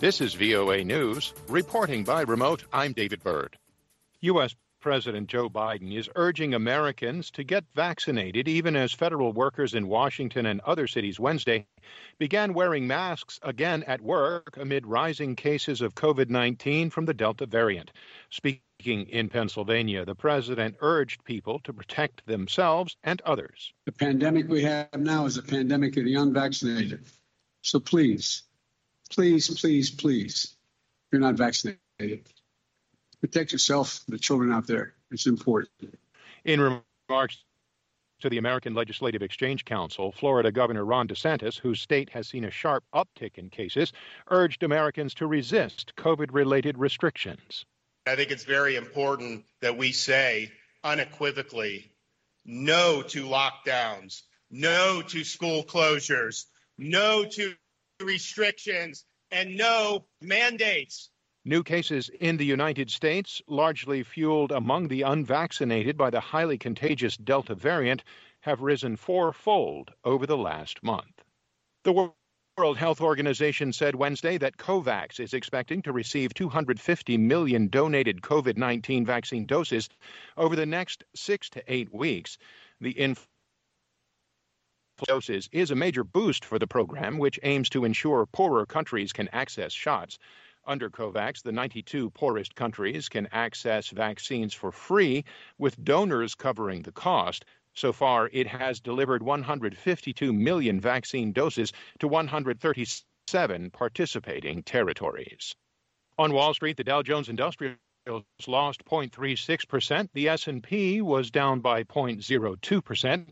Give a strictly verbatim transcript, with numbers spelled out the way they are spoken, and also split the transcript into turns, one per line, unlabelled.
This is V O A News. Reporting by remote, I'm David Byrd. U S President Joe Biden is urging Americans to get vaccinated even as federal workers in Washington and other cities Wednesday began wearing masks again at work amid rising cases of COVID nineteen from the Delta variant. Speaking in Pennsylvania, the president urged people to protect themselves and others.
The pandemic we have now is a pandemic of the unvaccinated. So please, please, please, please, if you're not vaccinated, protect yourself, the children out there. It's important.
In remarks to the American Legislative Exchange Council, Florida Governor Ron DeSantis, whose state has seen a sharp uptick in cases, urged Americans to resist COVID-related restrictions.
I think it's very important that we say unequivocally no to lockdowns, no to school closures, no to restrictions, and no mandates.
New cases in the United States, largely fueled among the unvaccinated by the highly contagious Delta variant, have risen fourfold over the last month. The World Health Organization said Wednesday that COVAX is expecting to receive two hundred fifty million donated COVID nineteen vaccine doses over the next six to eight weeks. The influx of doses is a major boost for the program, which aims to ensure poorer countries can access shots. Under COVAX, the ninety-two poorest countries can access vaccines for free, with donors covering the cost. So far, it has delivered one hundred fifty-two million vaccine doses to one hundred thirty-seven participating territories. On Wall Street, the Dow Jones Industrial lost zero point three six percent. The S and P was down by zero point zero two percent.